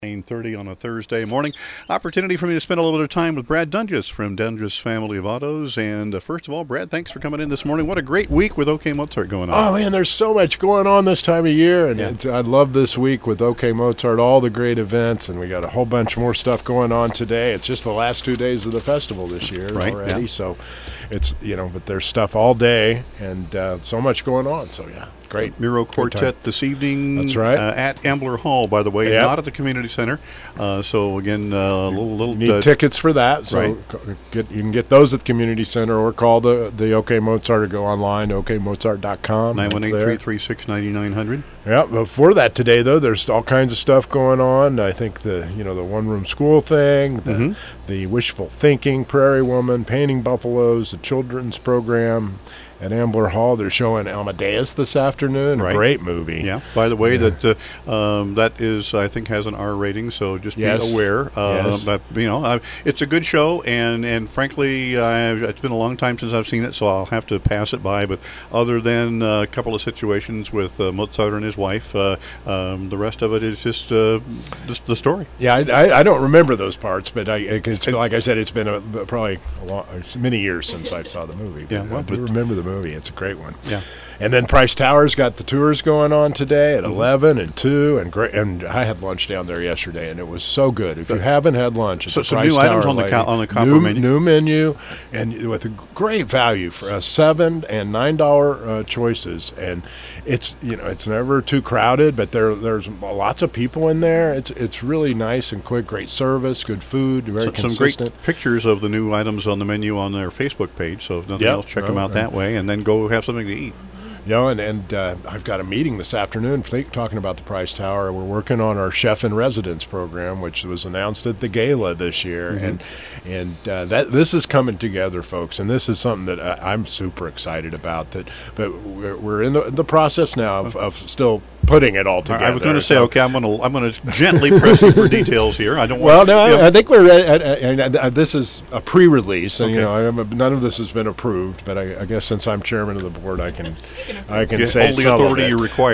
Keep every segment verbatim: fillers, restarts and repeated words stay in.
nine thirty on a Thursday morning. Opportunity for me to spend a little bit of time with Brad Dunges from Dunges Family of Autos. And uh, first of all, Brad, thanks for coming in this morning. What a great week with OK Mozart going on. Oh, man, there's so much going on this time of year. And Yeah. it's, I love this week with OK Mozart, all the great events. And we got a whole bunch more stuff going on today. It's just the last two days of the festival this year Right, already. yeah. So it's, you know, but there's stuff all day and uh, so much going on. So, yeah, great. Miro Good Quartet time. this evening. That's right. Uh, at Ambler Hall, by the way, Yep. not at the community center. Uh, so again, a uh, little little. You need uh, tickets for that, so right. c- get, you can get those at the community center or call the the OK Mozart or go online to OK Mozart dot com. nine one eight, three three six, nine nine zero zero. Yeah, before that today though, there's all kinds of stuff going on. I think the you know the one room school thing, the, Mhm. the wishful thinking, Prairie Woman, painting buffaloes, the children's program at Ambler Hall. They're showing Amadeus this afternoon. Right. A great movie. Yeah. By the way, Yeah. that uh, um, that is, I think, has an R rating. So just Yes. be aware. Uh, Yes. But you know, uh, it's a good show, and and frankly, uh, it's been a long time since I've seen it, so I'll have to pass it by. But other than uh, a couple of situations with uh, Mozart and his wife, uh, um, the rest of it is just uh, just the story. Yeah, I, I, I don't remember those parts, but I, it's like I said, it's been a, probably a long, it's many years since I saw the movie. Yeah, But well, I do but- remember the movie. It's a great one. Yeah. And then Price Towers got the tours going on today at Mhm. eleven and two, and great. And I had lunch down there yesterday, and it was so good. If you haven't had lunch, at So the some Price new items Tower on the Lady, co- on the copper new, menu? new menu, and with a great value for uh, seven and nine dollar uh, choices. And it's you know it's never too crowded, but there there's lots of people in there. It's it's really nice and quick. Great service, good food, very So- some consistent. great pictures of the new items on the menu on their Facebook page. So if nothing Yep. else, check them Oh, out okay. that way, and then go have something to eat. You know, and, and uh, I've got a meeting this afternoon think, talking about the Price Tower. We're working on our Chef in Residence program, which was announced at the gala this year. Mhm. And and uh, that this is coming together, folks. And this is something that I, I'm super excited about. That, But we're, we're in the, the process now of, of still putting it all together. I was going to say, So- okay, I'm going to I'm going to gently press you for details here. I don't Well, want. no, yeah, I, I think we're at, at, at, at, this is a pre-release, and you Okay. know, I am, none of this has been approved. But I, I guess since I'm chairman of the board, I can, I can yeah, say all the some authority of it. you require,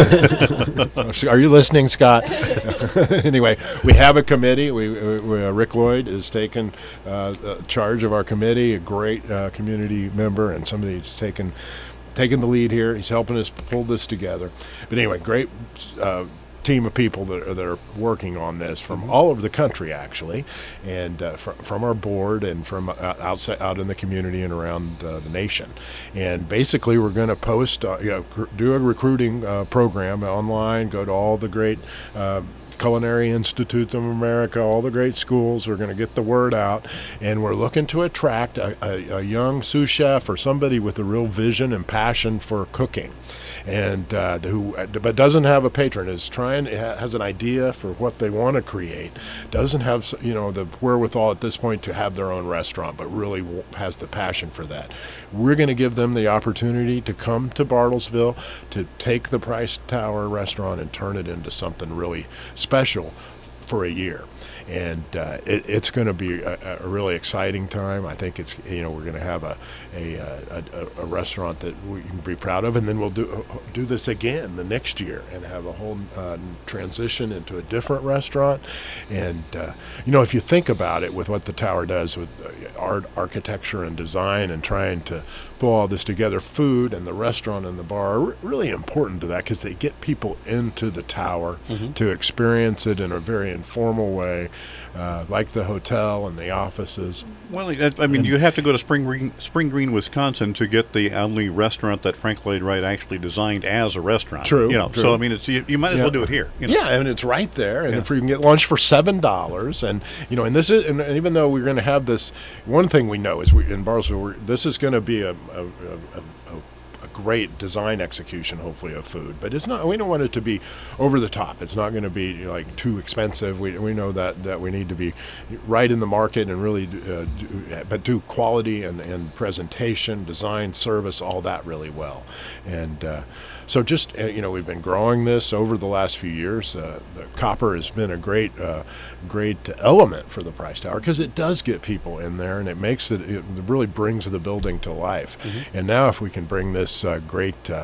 I think. Are you listening, Scott? Anyway, we have a committee. We, we, we uh, Rick Lloyd is taking uh, uh, charge of our committee. A great uh, community member and somebody who's taken taking the lead here. He's helping us pull this together. But anyway, great uh, team of people that are, that are working on this from all over the country, actually, and uh, fr- from our board and from uh, outside out in the community and around uh, the nation. And basically, we're going to post, uh, you know, cr- do a recruiting uh, program online. Go to all the great. Uh, Culinary Institute of America, all the great schools. We're going to get the word out, and we're looking to attract a, a, a young sous chef or somebody with a real vision and passion for cooking, and uh, who but doesn't have a patron, is trying ha- has an idea for what they want to create, doesn't have s- you know the wherewithal at this point to have their own restaurant, but really w- has the passion for that. We're going to give them the opportunity to come to Bartlesville to take the Price Tower restaurant and turn it into something really special for a year. And uh, it, it's going to be a, a really exciting time. I think it's you know we're going to have a a, a a restaurant that we can be proud of, and then we'll do do this again the next year and have a whole uh, transition into a different restaurant. And uh, you know if you think about it, with what the tower does with uh, art, architecture, and design, and trying to pull all this together, food and the restaurant and the bar are really important to that because they get people into the tower Mhm. to experience it in a very informal way, uh, like the hotel and the offices. Well, I I mean, you have to go to Spring Green, Spring Green, Wisconsin, to get the only restaurant that Frank Lloyd Wright actually designed as a restaurant. True, You know, true. so I mean, it's you, you might as Yeah. well do it here. You know? Yeah, and it's right there, and Yeah. if you can get lunch for seven dollars, and you know, and this is, and even though we're going to have this, one thing we know is we in Bartlesville, we're, this is going to be a, a, a, a, a great design execution, hopefully, of food. But it's not. We don't want it to be over the top. It's not going to be you know, like too expensive. We we know that that we need to be right in the market and really, uh, do, but do quality and and presentation, design, service, all that really well, and. Uh, So just, uh, you know, we've been growing this over the last few years. Uh, the copper has been a great, uh, great element for the Price Tower because it does get people in there and it makes it, it really brings the building to life. Mm-hmm. And now if we can bring this uh, great uh,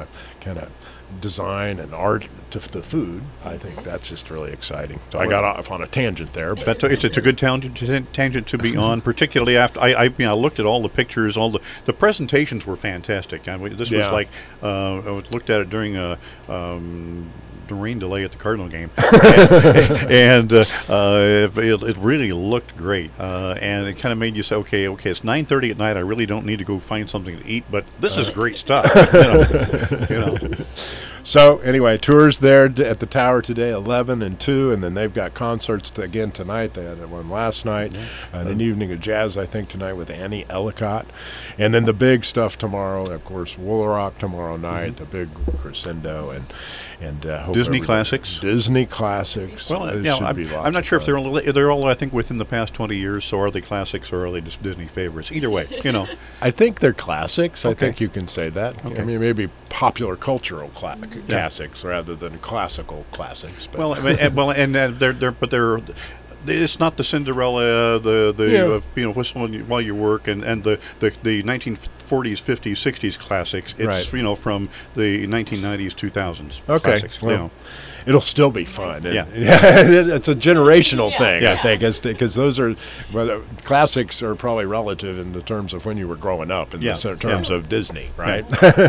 kind of design and art to the food. I think that's just really exciting. So I got off on a tangent there. But That's a, it's, it's a good tangent, tangent to be on, particularly after I, I, you know, I looked at all the pictures, all the the presentations were fantastic. I mean, this was Yeah. like uh, I looked at it during a. Um, the rain delay at the Cardinal game, and, and uh, uh, it, it really looked great, uh, and it kind of made you say, okay, okay, it's nine thirty at night. I really don't need to go find something to eat, but this is great stuff. You know, you know. So anyway, tours there d- at the Tower today, eleven and two, and then they've got concerts t- again tonight. They had one last night, Yeah. and an evening of jazz, I think, tonight with Annie Ellicott. And then the big stuff tomorrow, of course, Woolarock tomorrow night, the big crescendo, and and uh, hope Disney everybody- classics. Disney classics. Well, It you know, should I'm, be lots I'm not of sure if fun. they're all, they're all I think within the past twenty years. So are they classics or are they just Disney favorites? Either way, you know. I think they're classics. I Okay. think you can say that. Okay. I mean, maybe popular cultural cla- classics rather than classical classics. But Well, I mean, and, well, and uh, they're they're but they're. It's not the Cinderella, the the Yeah. uh, you know whistle while you, while you work, and, and the, the, the nineteen forties, fifties, sixties classics. It's Right. you know from the nineteen nineties, two thousands Okay. classics. Well, you know. it'll still be fun. Yeah. And- it's a generational Yeah. thing, Yeah. I think, because those are well, the classics are probably relative in the terms of when you were growing up, in Yeah. the s- terms Yeah. of Disney, right?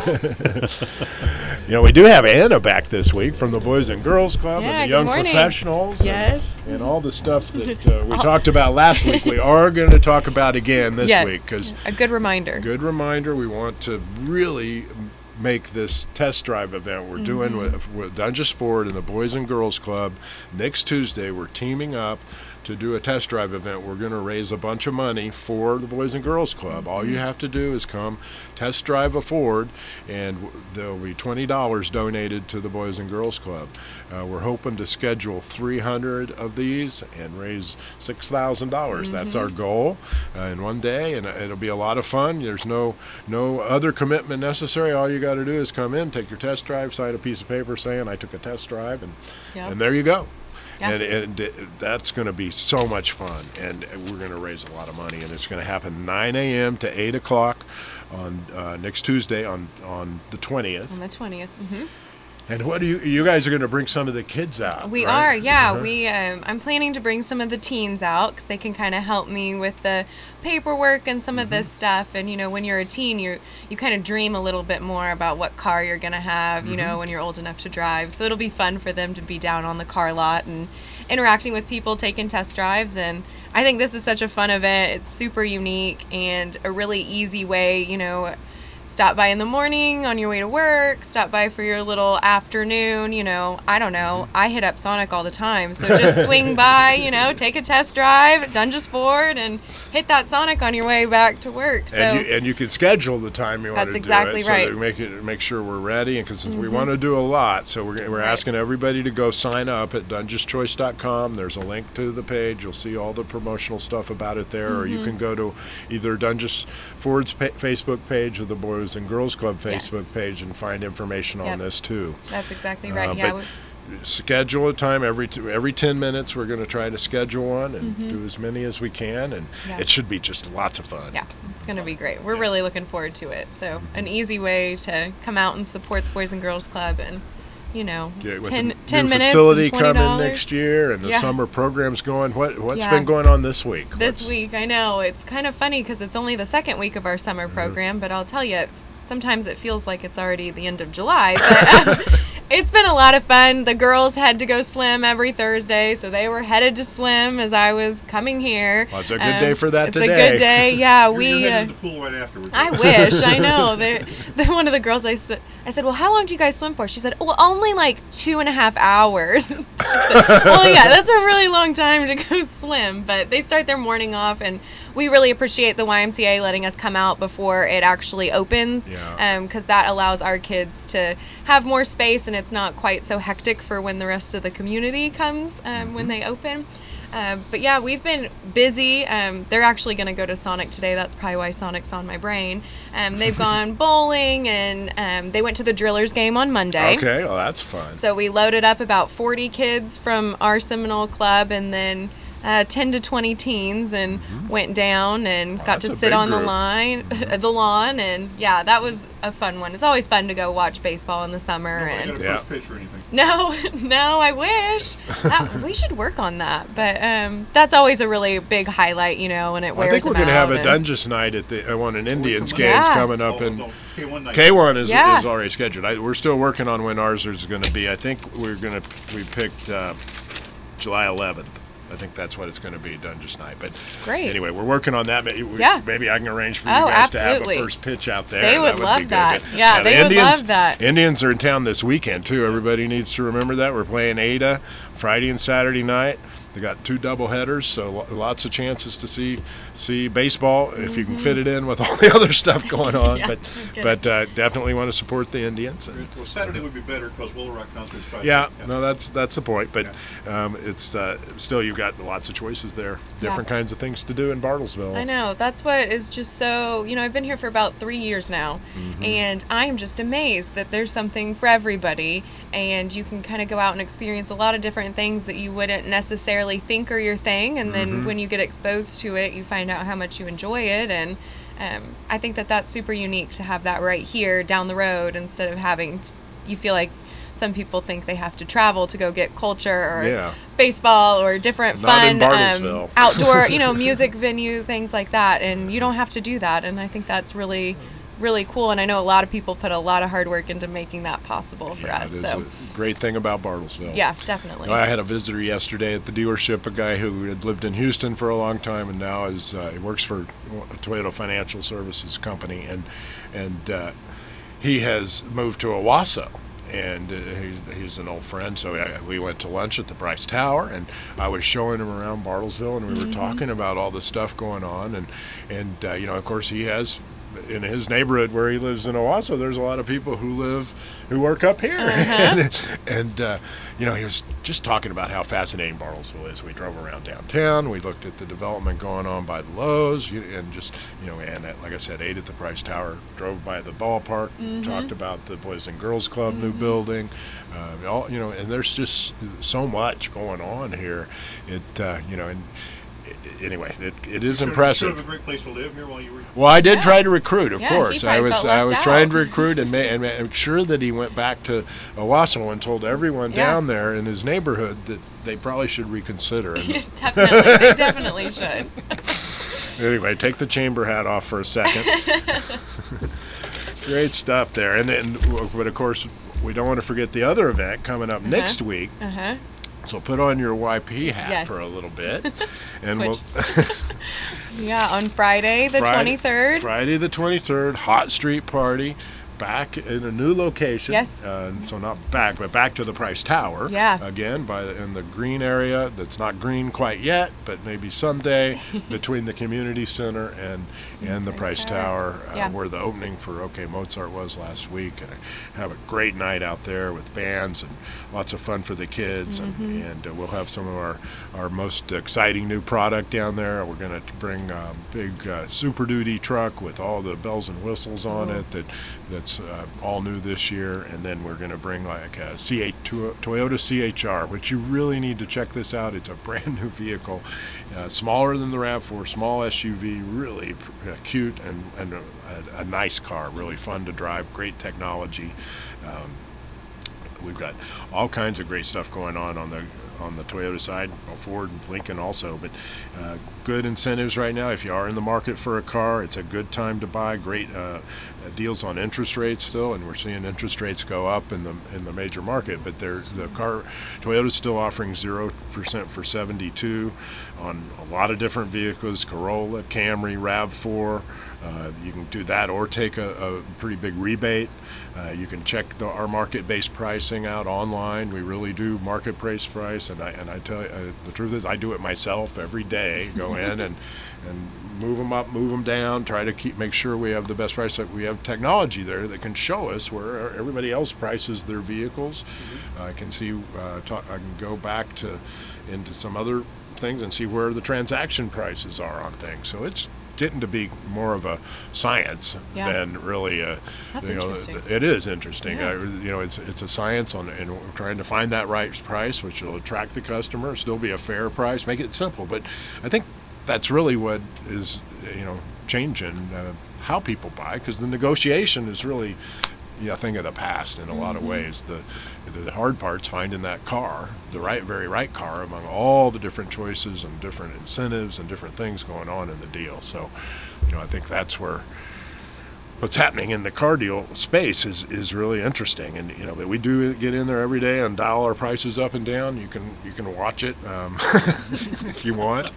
You know, we do have Anna back this week from the Boys and Girls Club Yeah, and the good Young morning. Professionals. and- Yes. And, all the stuff that uh, we talked about last week, we are going to talk about again this yes. week, because a good reminder. good reminder, we want to really make this test drive event we're doing with, with Dungeness Ford and the Boys and Girls Club next Tuesday. We're teaming up to do a test drive event. We're going to raise a bunch of money for the Boys and Girls Club. All you have to do is come test drive a Ford, and w- there'll be twenty dollars donated to the Boys and Girls Club. Uh, we're hoping to schedule three hundred of these and raise six thousand dollars. That's our goal uh, in one day, and it'll be a lot of fun. There's no no other commitment necessary. All you got to do is come in, take your test drive, sign a piece of paper saying I took a test drive, and Yep. and there you go. Yeah. And, and uh, that's going to be so much fun, and we're going to raise a lot of money, and it's going to happen nine a.m. to eight o'clock on uh, next Tuesday on, on the twentieth. On the twentieth. hmm And what do you you guys are going to bring some of the kids out? We right? are, yeah. Uh-huh. We um, I'm planning to bring some of the teens out because they can kind of help me with the paperwork and some of this Mm-hmm. stuff. And you know, when you're a teen, you you kind of dream a little bit more about what car you're gonna have. You Mm-hmm. know, when you're old enough to drive. So it'll be fun for them to be down on the car lot and interacting with people, taking test drives. And I think this is such a fun event. It's super unique and a really easy way. You know. Stop by in the morning on your way to work, stop by for your little afternoon, you know, I don't know. I hit up Sonic all the time. So just swing by, you know, take a test drive at Dungeness Ford and hit that Sonic on your way back to work. So And you, and you can schedule the time you want That's to exactly do it, so right. that we make it make sure we're ready. And because we want to do a lot, so we're we're Right. asking everybody to go sign up at dungeness choice dot com. There's a link to the page. You'll see all the promotional stuff about it there, or you can go to either Dungeness Ford's pa- Facebook page or the Boys and Girls Club Yes. Facebook page and find information on Yep. this too. that's exactly right. Uh, yeah. but schedule a time every t- every ten minutes. We're going to try to schedule one and do as many as we can, and Mm-hmm. Yeah. it should be just lots of fun. Yeah, it's going to be great. We're really looking forward to it. So, an easy way to come out and support the Boys and Girls Club and, you know, Yeah, with ten, the ten new minutes facility and twenty dollars. coming next year, and the Yeah. summer program's going. What what's Yeah. been going on this week? This What's- week, I know. It's kind of funny because it's only the second week of our summer Mm-hmm. program, but I'll tell you, sometimes it feels like it's already the end of July. But um, it's been a lot of fun. The girls had to go swim every Thursday, so they were headed to swim as I was coming here. Well, it's a good day for that it's today. a good day. Yeah, You're, we. you're uh, heading to the pool right afterwards. I wish. I know. They're, they're one of the girls. I said, I said, well, how long do you guys swim for? She said, well, only like two and a half hours. I said, well, yeah, that's a really long time to go swim. But they start their morning off, and we really appreciate the Y M C A letting us come out before it actually opens, Yeah. because that allows our kids to have more space, and it's not quite so hectic for when the rest of the community comes um, when they open. Uh, but yeah, we've been busy. Um, they're actually going to go to Sonic today. That's probably why Sonic's on my brain. Um, they've gone bowling, and um, they went to the Drillers game on Monday. Okay, well that's fun. So we loaded up about forty kids from our Seminole club, and then uh, ten to twenty teens and Mm-hmm. went down and Wow, got that's to a sit big on the group. line, the lawn, and yeah, that was a fun one. It's always fun to go watch baseball in the summer. Nobody and got a Yeah. first pitch or anything. no, no, I wish. That, we should work on that. But um, that's always a really big highlight, you know, and it wears I think we're them going to have out a and- Dungeons night at the uh, one in Indians Yeah. games coming up Oh, in no, K one night. K one is, Yeah. is already scheduled. I, we're still working on when ours is going to be. I think we're going to we picked uh, July eleventh. I think that's what it's going to be, Dungeons night. But Great. anyway, we're working on that. Maybe, we- Yeah. maybe I can arrange for Oh, you guys to absolutely. have a first pitch out there. They That would be love good. that. But, Yeah, the they would Indians, love that. Indians are in town this weekend too. Everybody needs to remember that we're playing Ada Friday and Saturday night. They got two double headers, so lo- lots of chances to see see baseball if you can fit it in with all the other stuff going on. Yeah, but okay. but uh, definitely want to support the Indians. And, Well, Saturday would be better because Willow Rock Concert's Friday. yeah, no, that's that's the point. But um, it's uh, still you've got lots of choices there, different Yeah. kinds of things to do in Bartlesville. I know. That's what is just so, you know, I've been here for about three years now, Mm-hmm. and I'm just amazed that there's something for everybody, and you can kind of go out and experience a lot of different things that you wouldn't necessarily think are your thing, and then Mm-hmm. when you get exposed to it, you find out how much you enjoy it, and um, I think that that's super unique to have that right here down the road instead of having, t- you feel like some people think they have to travel to go get culture or Yeah. baseball or different Not in fun um, Bartlesville. outdoor, you know, music venue, things like that. And you don't have to do that. And I think that's really, really cool. And I know a lot of people put a lot of hard work into making that possible for Yeah, us. it is So, a great thing about Bartlesville. yeah, definitely. I had a visitor yesterday at the dealership, a guy who had lived in Houston for a long time and now is uh, he works for a Toyota Financial Services company, and and uh, he has moved to Owasso. And uh, he's, he's an old friend, so I, we went to lunch at the Bryce Tower, and I was showing him around Bartlesville, and we were talking about all the stuff going on, and and uh, you know, of course, he has in his neighborhood where he lives in Owasso, there's a lot of people who live who work up here, and, and uh, you know, he was just talking about how fascinating Bartlesville is. We drove around downtown, we looked at the development going on by the Lowe's, you- and just you know, and at, like I said, ate at the Price Tower, drove by the ballpark, talked about the Boys and Girls Club new building, uh, all you know, and there's just so much going on here. It uh, you know, and anyway, it, it is Sure- impressive. Sort of a great place to live here while you were. Well, I did Yeah. try to recruit, of Yeah, he course. I probably was felt I left was out. trying to recruit and, ma- and ma- make sure that he went back to Owasso and told everyone Yeah. down there in his neighborhood that they probably should reconsider. And definitely. They definitely should. anyway, take the chamber hat off for a second. Great stuff there, and then but of course we don't want to forget the other event coming up next week. Uh huh. So put on your Y P hat Yes. for a little bit, and we'll. Yeah, on Friday, the Friday- twenty-third. Friday the twenty-third, Hot Street Party, back in a new location. Yes. Uh, so not back, but back to the Price Tower. Yeah. Again, by the, in the green area that's not green quite yet, but maybe someday, between the community center and and the Price Price Tower, Tower. uh, Yeah. where the opening for OK Mozart was last week, and I have a great night out there with bands and lots of fun for the kids, Mm-hmm. and, and uh, we'll have some of our our most exciting new product down there. We're going to bring a big uh, Super Duty truck with all the bells and whistles on it that that's uh, all new this year, and then we're going to bring like a C eight to- Toyota C H R, which you really need to check this out. It's a brand new vehicle, uh, smaller than the RAV four, small S U V, really uh, cute and, and a, a, a nice car, really fun to drive, great technology. Um, We've got all kinds of great stuff going on on the on the Toyota side, Ford and Lincoln also, but uh, good incentives right now. If you are in the market for a car, it's a good time to buy. Great uh, deals on interest rates still, and we're seeing interest rates go up in the in the major market. But they're, the car Toyota's still offering zero percent for seventy-two on a lot of different vehicles: Corolla, Camry, RAV four. Uh, you can do that or take a, a pretty big rebate. Uh, you can check the, our market-based pricing out online. We really do market-based price, and I and I tell you uh, the truth is I do it myself every day. Go in and and move them up, move them down. Try to keep make sure we have the best price. That we have technology there that can show us where everybody else prices their vehicles. Mm-hmm. I can see. Uh, talk, I can go back to into some other things and see where the transaction prices are on things. So it's getting to be more of a science Yeah. than really a, That's you know, interesting. it is interesting. Yeah. I, you know, it's it's a science on, and we're trying to find that right price, which will attract the customer, still be a fair price, make it simple. But I think that's really what is, you know, changing uh, how people buy, because the negotiation is really, you know, a thing of the past in a lot of ways. The the hard part's finding that car, the right, very right car, among all the different choices and different incentives and different things going on in the deal. So, you know, I think that's where what's happening in the car deal space is, is really interesting. And, you know, we do get in there every day and dial our prices up and down. You can you can watch it um, if you want.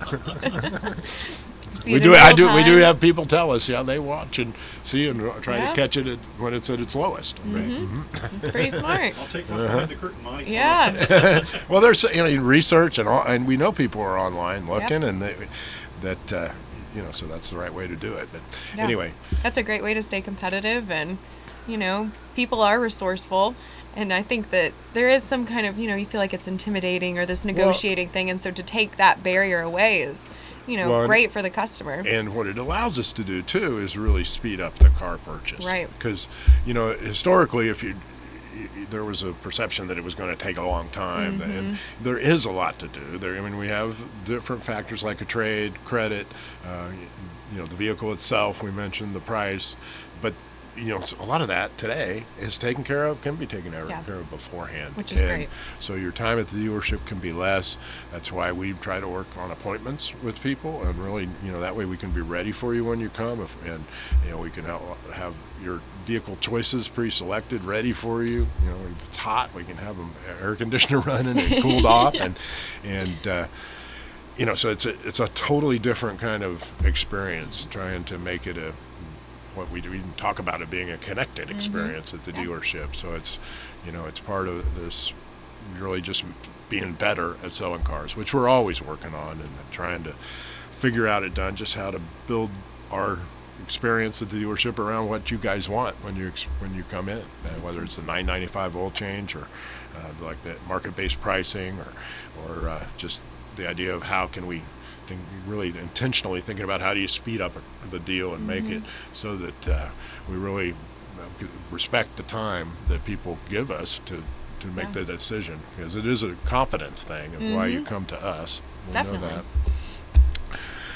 See We it do. in I real do. We do time. have people tell us, yeah, they watch and see and try Yeah. to catch it at, when it's at its lowest. It's pretty smart. I'll take one behind the curtain, Mike. Yeah. Well, there's, you know, research and all, and we know people are online looking, and they, that uh, you know, so that's the right way to do it. But Yeah. anyway, That's a great way to stay competitive, and you know, people are resourceful, and I think that there is some kind of, you know, you feel like it's intimidating or this negotiating thing, and so to take that barrier away is, you know, Well, and- great for the customer. and what it allows us to do too is really speed up the car purchase. Right. Because, you know, historically, if you there was a perception that it was going to take a long time, Mm-hmm. and there is a lot to do. There, I mean, we have different factors like a trade, credit, uh, you know, the vehicle itself. We mentioned the price, but you know, a lot of that today is taken care of, can be taken care Yeah. of beforehand. Which is And great. so your time at the dealership can be less. That's why we try to work on appointments with people, and really, you know, that way we can be ready for you when you come, if, and you know, we can have, have your vehicle choices pre-selected, ready for you. You know, if it's hot, we can have them air conditioner running and cooled off, and and uh, you know, so it's a it's a totally different kind of experience, trying to make it a what we do, we talk about it being a connected experience at the Yeah. dealership. So it's, you know, it's part of this really just being better at selling cars, which we're always working on and trying to figure out it done, just how to build our experience at the dealership around what you guys want when you ex- when you come in, uh, whether it's the nine ninety-five oil change or uh, like the market-based pricing, or or uh, just the idea of how can we think, really intentionally thinking about how do you speed up the deal and make it so that uh, we really uh, respect the time that people give us to to make Yeah. the decision, because it is a confidence thing of why you come to us. We Definitely. know that.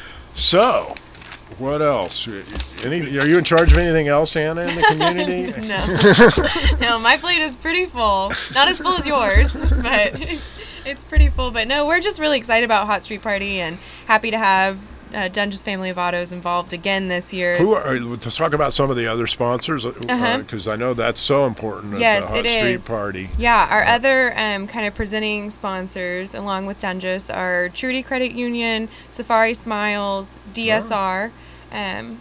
So, what else? Any? Are you in charge of anything else, Anna, in the community? No. No, my plate is pretty full. Not as full as yours, but it's, it's pretty full. But no, we're just really excited about Hot Street Party and happy to have uh, Dungeons Family of Autos involved again this year. Who are? Let's talk about some of the other sponsors, Uh-huh. because I know that's so important at Yes, the Hot it Street is. Party. Yeah, our other um, kind of presenting sponsors, along with Dungus, are Trudy Credit Union, Safari Smiles, D S R. Um,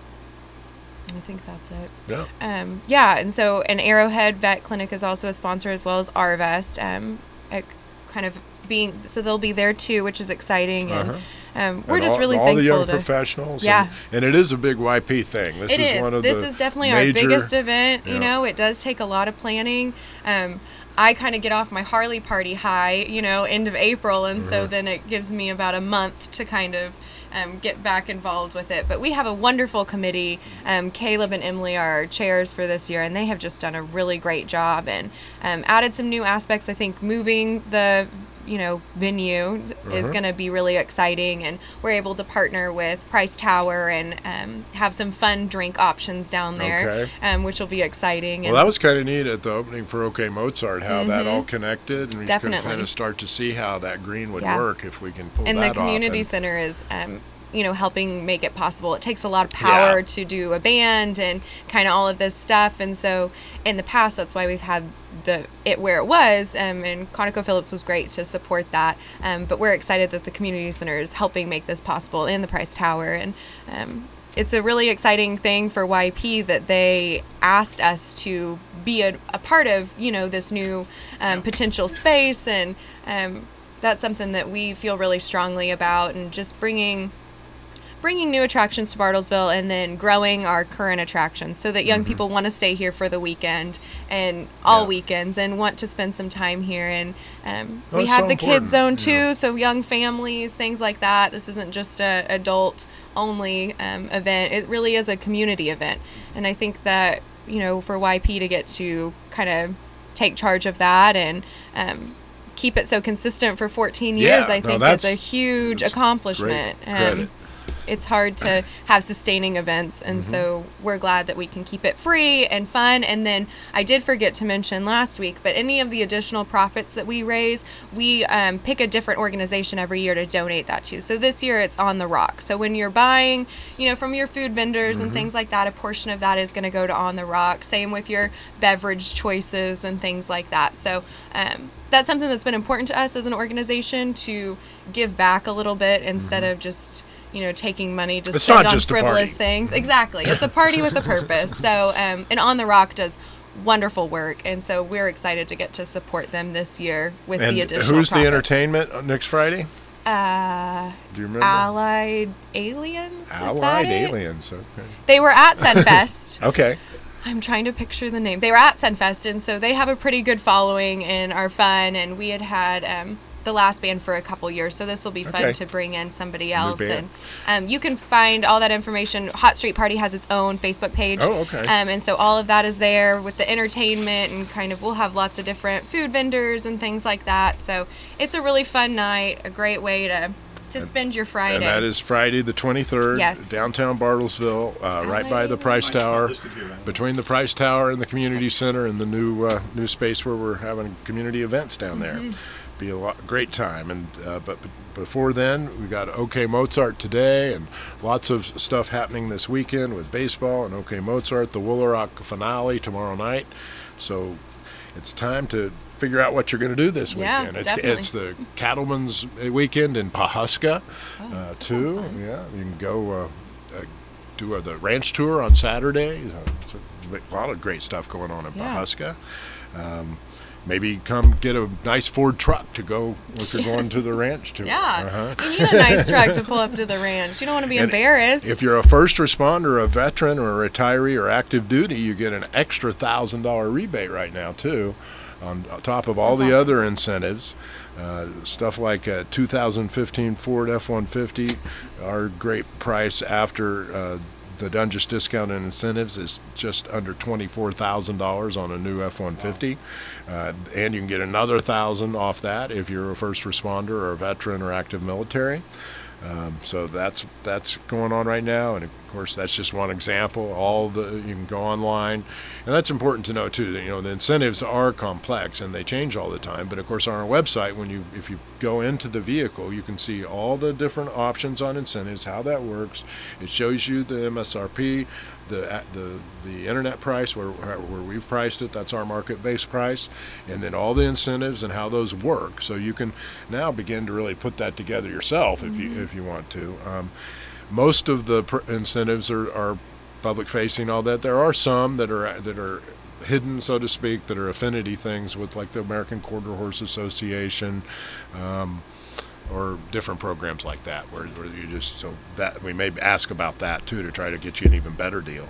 I think that's it. Yeah. Um, yeah, and so an Arrowhead Vet Clinic is also a sponsor, as well as Arvest. Um, it kind of being so they'll be there too, which is exciting, and Uh-huh. um, we're And just all, really all thankful the young to. professionals. Yeah. And, and it is a big Y P thing. This It is, is. one of This the is definitely major, our biggest event. Yeah. You know, it does take a lot of planning. Um, I kind of get off my Harley party high, you know, end of April, and so Mhm. then it gives me about a month to kind of um, get back involved with it. But we have a wonderful committee. Um, Caleb and Emily are our chairs for this year, and they have just done a really great job and um, added some new aspects. I think moving the you know venue is Uh-huh. going to be really exciting, and we're able to partner with Price Tower and um, have some fun drink options down there, Okay. um, which will be exciting. Well, and that was kind of neat at the opening for OK Mozart, how that all connected, and we could Definitely. kind of start to see how that green would Yeah. work if we can pull and that the community off. And, center is um, you know helping make it possible. It takes a lot of power Yeah. to do a band and kind of all of this stuff, and so in the past that's why we've had the it where it was, um, and ConocoPhillips was great to support that, um, but we're excited that the community center is helping make this possible in the Price Tower, and um, it's a really exciting thing for Y P that they asked us to be a, a part of, you know, this new um, potential space, and um, that's something that we feel really strongly about, and just bringing bringing new attractions to Bartlesville and then growing our current attractions so that young Mm-hmm. people want to stay here for the weekend and all Yeah. weekends and want to spend some time here. And um, Oh, we it's have so the kids zone important, too, yeah. so young families, things like that. This isn't just a adult only um, event. It really is a community event. And I think that, you know, for Y P to get to kind of take charge of that and um, keep it so consistent for fourteen years, Yeah, I no, think that's- is a huge that's accomplishment. great credit. It's hard to have sustaining events, and Mm-hmm. so we're glad that we can keep it free and fun. And then I did forget to mention last week, but any of the additional profits that we raise, we um, pick a different organization every year to donate that to. So this year it's On the Rock. So when you're buying, you know, from your food vendors and things like that, a portion of that is going to go to On the Rock. Same with your beverage choices and things like that. So um, that's something that's been important to us as an organization, to give back a little bit instead of just, you know, taking money to It's spend not on just a party. frivolous things. Exactly. It's a party with a purpose. So, um, and On the Rock does wonderful work. And so we're excited to get to support them this year with And the additional who's the profits. entertainment uh, next Friday? Uh, Do you remember? Allied Aliens? Is that Allied it? Aliens. Okay. They were at Sunfest. Okay. I'm trying to picture the name. They were at Sunfest, and so they have a pretty good following and are fun. And we had had um, the last band for a couple years, so this will be fun Okay. to bring in somebody else. band. And um, you can find all that information. Hot Street Party has its own Facebook page. Oh, okay. Um, and so all of that is there with the entertainment, and kind of we'll have lots of different food vendors and things like that. So it's a really fun night, a great way to to spend your Friday. And that is Friday the twenty-third, Yes. downtown Bartlesville, uh, right by the Price Tower, between the Price Tower and the Community Center, and the new uh, new space where we're having community events down there. Mm-hmm. Be a lot, great time. And uh, but b- before then, we got OK Mozart today, and lots of stuff happening this weekend with baseball and OK Mozart, the Woolarock finale tomorrow night. So it's time to figure out what you're going to do this Yeah, weekend. It's, definitely. it's the Cattleman's weekend in Pawhuska, Oh, uh, that too. sounds fun. Yeah, you can go uh, uh, do uh, the ranch tour on Saturday. Uh, it's a lot of great stuff going on in Yeah. Pawhuska. Um, maybe come get a nice Ford truck to go if you're going to the ranch tour. Yeah, Uh-huh. you need a nice truck to pull up to the ranch. You don't want to be And embarrassed. If you're a first responder, a veteran, or a retiree, or active duty, you get an extra thousand dollar rebate right now too, on top of all That's the awesome. other incentives. Uh, stuff like a two thousand fifteen Ford F one fifty, our great price after uh, the Dungeous discount and incentives is just under twenty-four thousand dollars on a new F one fifty. Uh, and you can get another thousand off that if you're a first responder or a veteran or active military. Um, so that's that's going on right now, and of course that's just one example. All the you can go online, and that's important to know too. That, you know, the incentives are complex and they change all the time. But of course, on our website, when you if you go into the vehicle, you can see all the different options on incentives, how that works. It shows you the M S R P, the the the internet price where where we've priced it. That's our market-based price, and then all the incentives and how those work. So you can now begin to really put that together yourself if you if you want to. Um, most of the pr- incentives are, are public-facing. All that there are some that are that are hidden, so to speak, that are affinity things with like the American Quarter Horse Association. Um, or different programs like that where, where you just so that we may ask about that too to try to get you an even better deal.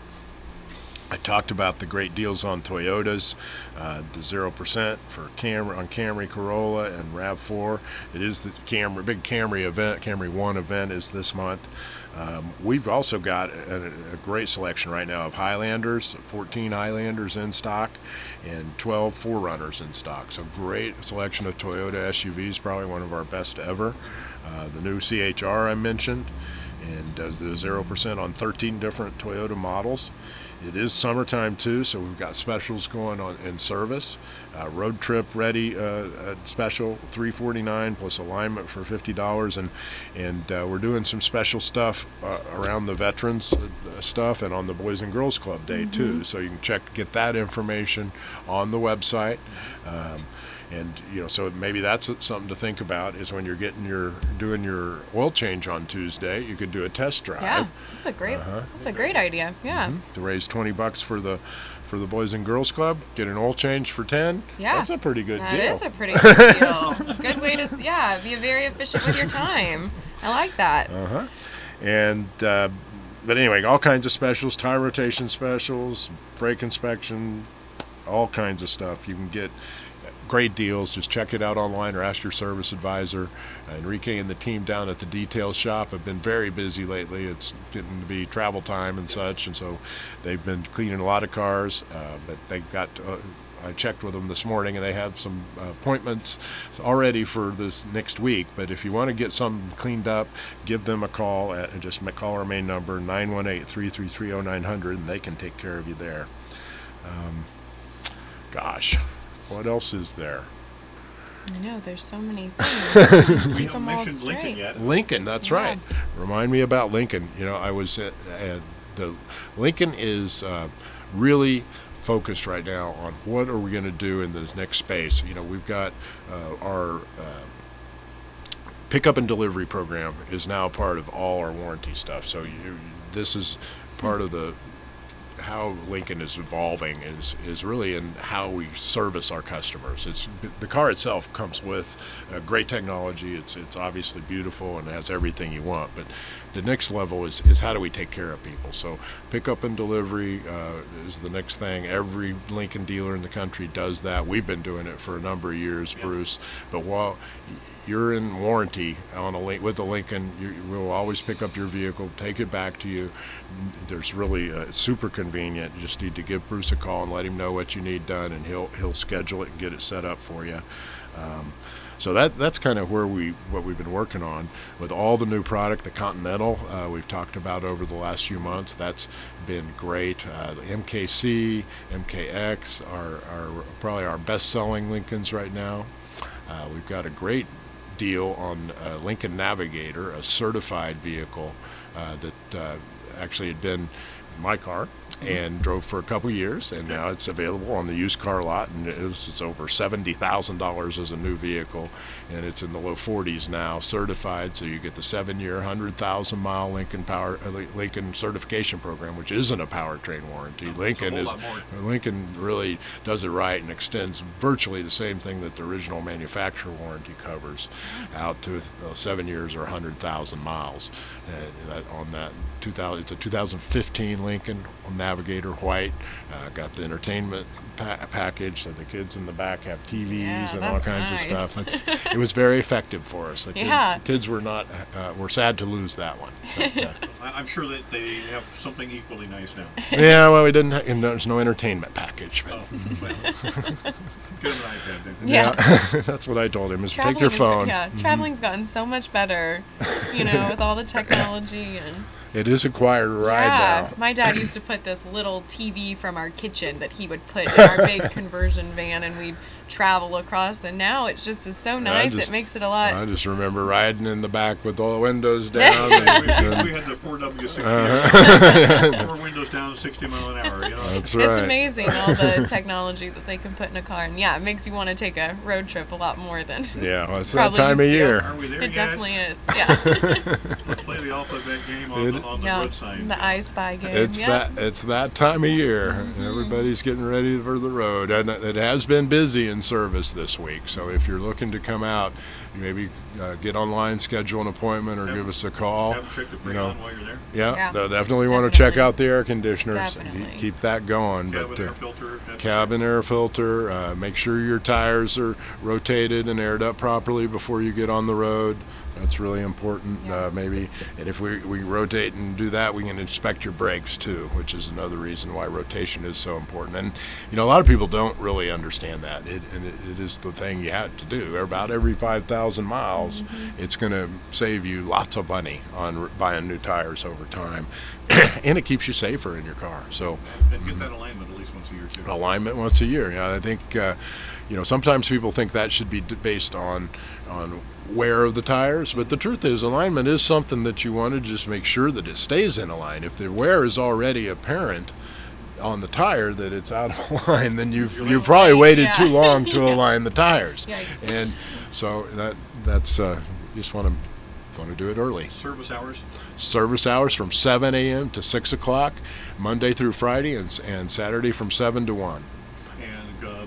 I talked about the great deals on Toyotas, uh, the zero percent for Camry on Camry, Corolla, and RAV four. It is the Camry big Camry event. Camry One event is this month. Um, we've also got a, a great selection right now of Highlanders, fourteen Highlanders in stock, and twelve four runners in stock. So great selection of Toyota S U Vs, probably one of our best ever. Uh, the new C H R I mentioned, and does the zero percent on thirteen different Toyota models. It is summertime too, so we've got specials going on in service. Uh, road trip ready uh, uh, special, three forty-nine plus alignment for fifty dollars, and and uh, we're doing some special stuff uh, around the veterans uh, stuff and on the Boys and Girls Club Day too. So you can check get that information on the website. Um, And you know, so maybe that's something to think about is when you're getting your doing your oil change on Tuesday, you could do a test drive. Yeah, that's a great. Uh-huh. That's a great idea. Yeah. To raise twenty bucks for the for the Boys and Girls Club, get an oil change for ten. Yeah. That's a pretty good That deal. is a pretty good deal. Good way to, yeah, be very efficient with your time. I like that. Uh-huh. And uh, but anyway, all kinds of specials, tire rotation specials, brake inspection, all kinds of stuff. You can get great deals. Just check it out online or ask your service advisor. Uh, Enrique and the team down at the detail shop have been very busy lately. It's getting to be travel time and such, and so they've been cleaning a lot of cars. Uh, but they got. Uh, I checked with them this morning, and they have some uh, appointments already for this next week. But if you want to get something cleaned up, give them a call at, and just call our main number, nine one eight, three three three, oh nine hundred, and they can take care of you there. Um, gosh, what else is there? I know, there's so many things. We Keep them haven't all mentioned Lincoln straight. yet. Lincoln, that's Yeah. right. Remind me about Lincoln. You know, I was at, at the Lincoln is uh, really focused right now on what are we going to do in the next space. You know, we've got uh, our uh, pickup and delivery program is now part of all our warranty stuff. So you, this is part of the how Lincoln is evolving is is really in how we service our customers. It's the car itself comes with uh, great technology. It's it's obviously beautiful and has everything you want. But the next level is, is how do we take care of people? So pickup and delivery uh, is the next thing. Every Lincoln dealer in the country does that. We've been doing it for a number of years, yeah. Bruce. But while you're in warranty on a link with a Lincoln, you will always pick up your vehicle, take it back to you. There's really uh, it's super convenient. You just need to give Bruce a call and let him know what you need done, and he'll he'll schedule it and get it set up for you. Um, so that that's kind of where we what we've been working on with all the new product. The Continental uh, we've talked about over the last few months. That's been great. Uh, the M K C, M K X are are probably our best-selling Lincolns right now. Uh, we've got a great deal on uh, Lincoln Navigator, a certified vehicle uh, that uh, actually had been in my car and drove for a couple years, and now it's available on the used car lot, and it's, it's over seventy thousand dollars as a new vehicle, and it's in the low forties now, certified, so you get the seven-year, one hundred thousand mile Lincoln power uh, Lincoln certification program, which isn't a powertrain warranty. No, Lincoln is Lincoln really does it right and extends virtually the same thing that the original manufacturer warranty covers out to uh, seven years or one hundred thousand miles. Uh, that, on that two thousand, it's a two thousand fifteen Lincoln Navigator white. Uh, got the entertainment pa- package, so the kids in the back have T Vs Yeah, and all that's kinds nice. of stuff. It's, it was very effective for us. The kid- Yeah. kids were not uh, were sad to lose that one. But, uh, I- I'm sure that they have something equally nice now. yeah, well, we didn't. Ha- and there's no entertainment package. But, Oh, well. Get an iPad then. Yeah. that's what I told him. Is take Traveling your is- phone. yeah, traveling's gotten so much better, you know, with all the technology and. It is acquired ride Yeah, now. my dad used to put this little T V from our kitchen that he would put in our big conversion van, and we'd travel across. And now it just is so nice. just- it makes it a lot. I just remember riding in the back with all the windows down. we, and- we, we had the four W sixty, Uh-huh. four windows down, sixty mile an hour. You know, That's It's right. amazing all the technology that they can put in a car, and yeah, it makes you want to take a road trip a lot more than. Yeah, well, it's Probably that time of used to. year. are we there It yet? definitely is. Yeah. Let's play the alphabet game on, It- the, on the yeah. road sign. The I Spy game. It's yeah. that it's that time of year. Mm-hmm. Everybody's getting ready for the road, and it has been busy in service this week. So if you're looking to come out, maybe uh, get online, schedule an appointment, or Have- give us a call. Have a check the you know. Freon while you're there. Yeah, Yeah. they'll definitely want to check Definitely. out the air conditioners. Definitely. Keep- Keep that going. Cabin but air uh, filter. if necessary. cabin air filter. Uh, make sure your tires are rotated and aired up properly before you get on the road. That's really important. Yeah. Uh, maybe, and if we, we rotate and do that, we can inspect your brakes too, which is another reason why rotation is so important. And you know, a lot of people don't really understand that. It, and it, it is the thing you have to do. About every five thousand miles, Mm-hmm. it's going to save you lots of money on r- buying new tires over time, and it keeps you safer in your car. So. And get that alignment at least once a year too. Alignment once a year. Yeah, I think uh, you know sometimes people think that should be d- based on on wear of the tires, but the truth is alignment is something that you want to just make sure that it stays in a line. If the wear is already apparent on the tire that it's out of line, then you've You're you've late. probably waited Yeah. too long to Yeah. align the tires. Yikes. And so that that's uh, you just want to want to do it early. Service hours. Service hours from seven a.m. to six o'clock, Monday through Friday, and, and Saturday from seven to one. And uh,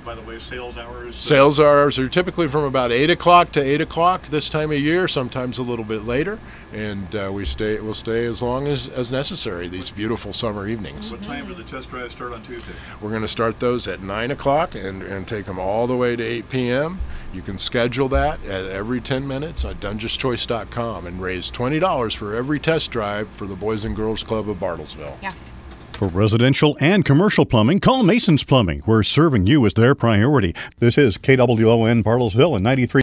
by the way, sales hours? Uh, Sales hours are typically from about eight o'clock to eight o'clock this time of year, sometimes a little bit later, and uh, we stay. We'll stay as long as, as necessary these beautiful summer evenings. What time do the test drives start on Tuesday? We're going to start those at nine o'clock and, and take them all the way to eight p.m. You can schedule that at every ten minutes on Dungeons Choice dot com and raise twenty dollars for every test drive for the Boys and Girls Club of Bartlesville. Yeah. For residential and commercial plumbing, call Mason's Plumbing. We're serving you as their priority. This is K W O N Bartlesville and ninety-three.